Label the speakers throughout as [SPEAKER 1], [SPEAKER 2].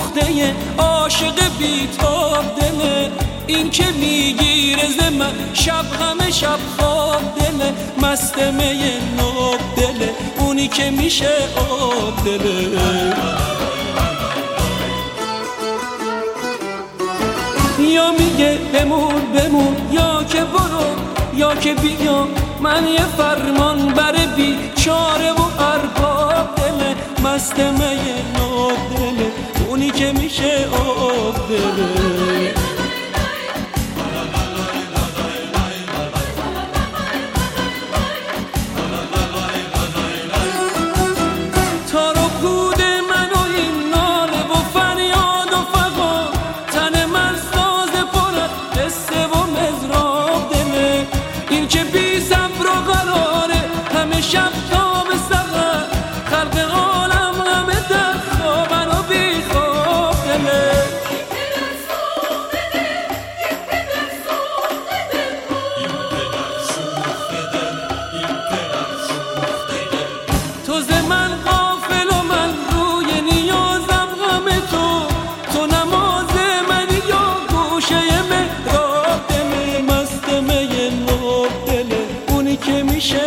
[SPEAKER 1] سوخته عاشق بی‌تاب دله، این که میگیره ز من شب همه شب خواب دله، مست می ناب دله، اونی که میشه آب دله. یا میگه بمون یا که برو یا که بیا، من یه فرمان بر بیچاره و ارباب دله، مست می ناب دله، اونی که میشه آب دله. شب تا به سحر خلق عالم همه در خوابن و بی خواب دله. تو ز من غافل و من روی نیازم غم تو نماز منی یا گوشه محراب دله، مست می ناب دله، اونی که میشه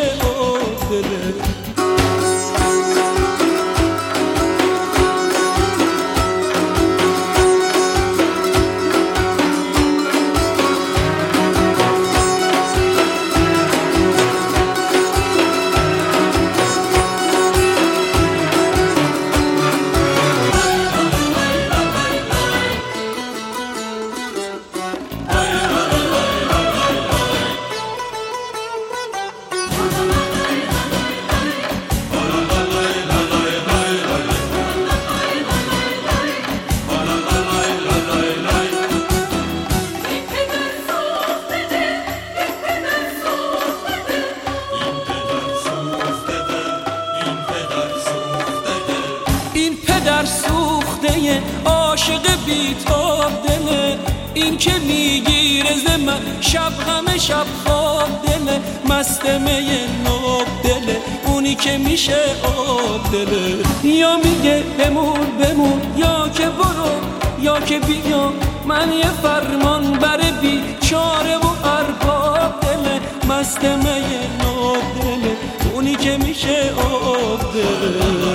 [SPEAKER 1] در سوخته عاشق بی‌تاب دله، این که میگیره ز من شب همه شب خواب دله، مست می ناب دله، اونی که میشه آب دله. یا میگه بمون یا که برو یا که بیا، من یه فرمان بر بیچاره و ارباب دله، مست می ناب دله، اونی که میشه آب دله.